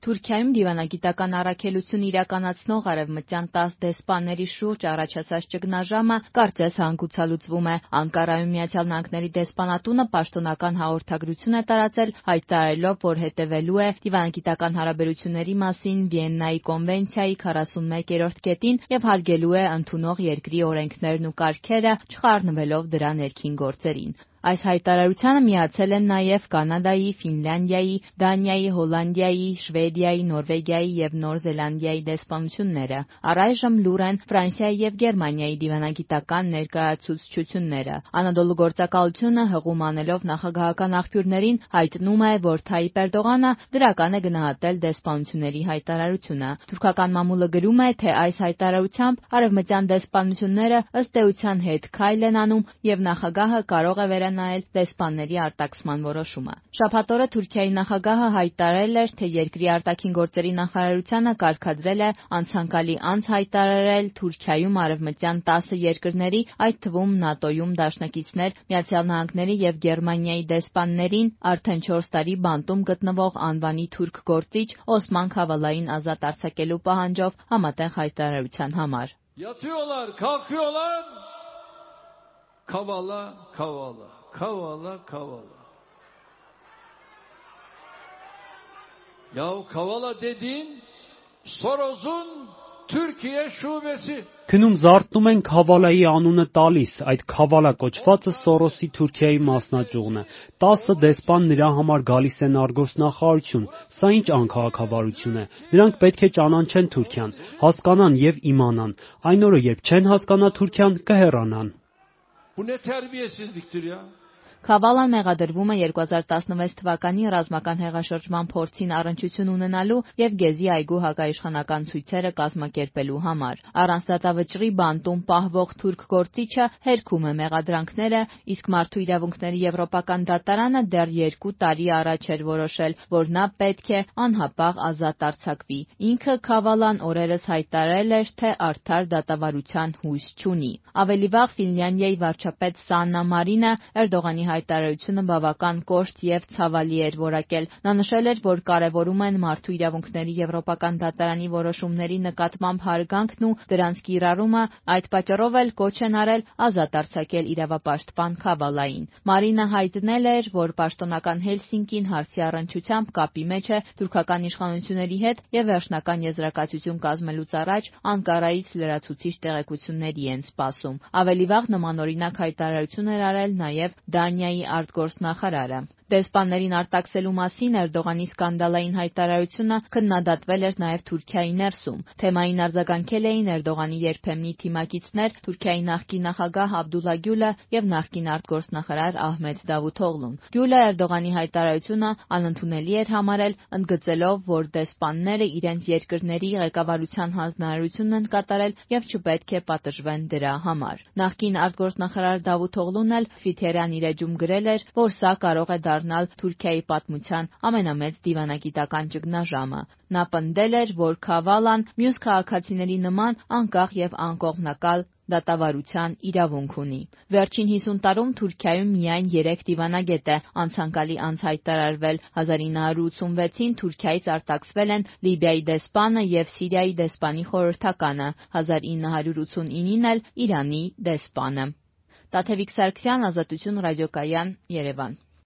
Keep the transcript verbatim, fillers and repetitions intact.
Թուրքիայում դիվանագիտական առաքելություն իրականացնող արևմտյան տաս դեսպանների շուրջ առաջացած ճգնաժամը կարծես հանգուցալուծվում է։ Անկարայում Միացյալ Նահանգների դեսպանատունը պաշտոնական հաղորդագրություն է տարածել, հայտարարելով, որ հետևելու է դիվանագիտական հարաբերությունների մասին Վիեննայի կոնվենցիայի քառասունմեկերորդ կետին եւ հարգելու է ընդունող երկրի օրենքներն ու կարգերը, չխառնվելով դրա ներքին գործերին։ Այս հայտարարությանը միացել են նաև Կանադայի, Ֆինլանդիայի, Դանիայի, Հոլանդիայի, Շվեդիայի, Նորվեգիայի եւ Նոր Զելանդիայի դեսպանությունները։ Առայժմ լուր են Ֆրանսիայի եւ Գերմանիայի դիվանագիտական ներկայացուցչությունները։ Անադոլու գործակալությունը հղում անելով նախագահական աղբյուրներին հայտնում է, որ Թայիպ Էրդողանը դրական է գնահատել դեսպանությունների հայտարարությունը։ Թուրքական մամուլը գրում է, թե այս հայտարարությամբ արևմտյան դեսպանությունները ըստ էության հետ քայլ են անում եւ նախագահը կարող է վերանայել դեսպանների արտաքսման որոշումը։ Շաբաթ օրը Թուրքիայի նախագահը հայտարարել էր, թե երկրի արտաքին գործերի նախարարությանը կարգադրել է անցանկալի անց հայտարարել Թուրքիայում արևմտյան տասը երկրների, այդ թվում ՆԱՏՕ-ում դաշնակիցներ Միացյալ Նահանգների եւ Գերմանիայի դեսպաններին արդեն չորս տարի բանտում գտնվող անվանի թուրք գործիչ Օսման Քավալային ազատ արձակելու պահանջով համատեղ հայտարարության համար։ Yatıyorlar, kalkıyorlar. Kavala, kavala, kavala, kavala. Yahu kavala dediğin Soros'un Türkiye şubesi. Քնում զարթնում են Քավալայի անունը տալիս, այդ Քավալա կոչվածը Սորոսի Թուրքիայի մասնաճյուղն է, տասը դեսպան նրա համար գալիս են արտգործնախարարություն, սա ինչ անքաղաքավարություն է, նրանք պետք է ճանաչեն Թուրքիան, հասկանան եւ իմանան, այն օրը երբ չեն հասկանա Թուրքիան կհեռանան։ Bu ne terbiyesizliktir ya? Քավալան մեղադրվում է երկու հազար տասնվեց թվականի ռազմական հեղաշրջման փորձին առնչություն ունենալու եւ Գեզի այգու հակաիշխանական ցույցերը կազմակերպելու համար։ Առանց դատավճռի բանտում պահվող թուրք գործիչը հերքում է մեղադրանքները, իսկ Մարդու իրավունքների եվրոպական դատարանը դեռ երկու տարի առաջ էր որոշել, որ նա պետք է անհապաղ ազատ արձակվի։ Ինքը Քավալան օրերս հայտարարել էր, թե արդար դատավարության հույս չունի։ Ավելի վաղ Ֆինլանդիայի վարչապետ Սաննա Մարինը Էրդողանի հայտարարությունը բավական կոշտ եւ ցավալի էր որակել։ Նա նշել էր, որ կարևորում են մարդու իրավունքների եվրոպական դատարանի որոշումների նկատմամբ հարգանքն ու դրանց կիրառումը, այդ պատճառով էլ կոչ են արել ազատ արձակել իրավապաշտպան Քավալային։ Մարինը հայտնել էր, որ պաշտոնական Հելսինկին հարցի առնչությամբ կապի մեջ է թուրքական իշխանությունների հետ եւ վերջնական եզրակացություն կազմելուց առաջ Անկարայից լրացուցիչ տեղեկությունների են սպասում։ Ավելի վաղ նմանօրինակ հայտարարություն էր արել նաեւ Դանիայի արտգործնախարարը։ Դեսպաններին արտաքսելու մասին Էրդողանի սկանդալային հայտարարությունը քննադատվել էր նաև Թուրքիայի ներսում։ Թեմային արձագանքել էին Էրդողանի երբեմնի թիմակիցներ Թուրքիայի նախկին նախագահ Աբդուլլա Գյուլը եւ նախկին արտգործնախարար Ահմեդ Դավութօղլուն։ Գյուլը Էրդողանի հայտարարությունը անընդունելի էր համարել, ընդգծելով, որ դեսպանները իրենց երկրների ղեկավարության հանձնարարությունն են կատարել եւ չպետք է պատժվեն դրա համար։ Նախկին արտգործնախարար Դավութօղլուն էլ Թվիթերյան իր էջում գրել էր, որ սա կարող է դառնալ Թուրքիայի պատմության ամենամեծ դիվանագիտական ճգնաժամը։ Նա պնդել էր, որ Քավալան մյուս քաղաքացիների նման անկախ եւ անկողմնակալ դատավարության իրավունք ունի։ Վերջին հիսուն տարում Թուրքիայում միայն երեք դիվանագետ է անցանկալի անց հայտարարվել։ հազար ինը հարյուր ութսունվեցին Թուրքիայից արտաքսվել են Լիբիայի դեսպանը եւ Սիրիայի դեսպանի խորհրդականը, հազար ինը հարյուր ութսունինին էլ Իրանի դեսպանը։ Տաթևիկ Սարգսյան, Ազատություն ռադիոկայան, Երևան։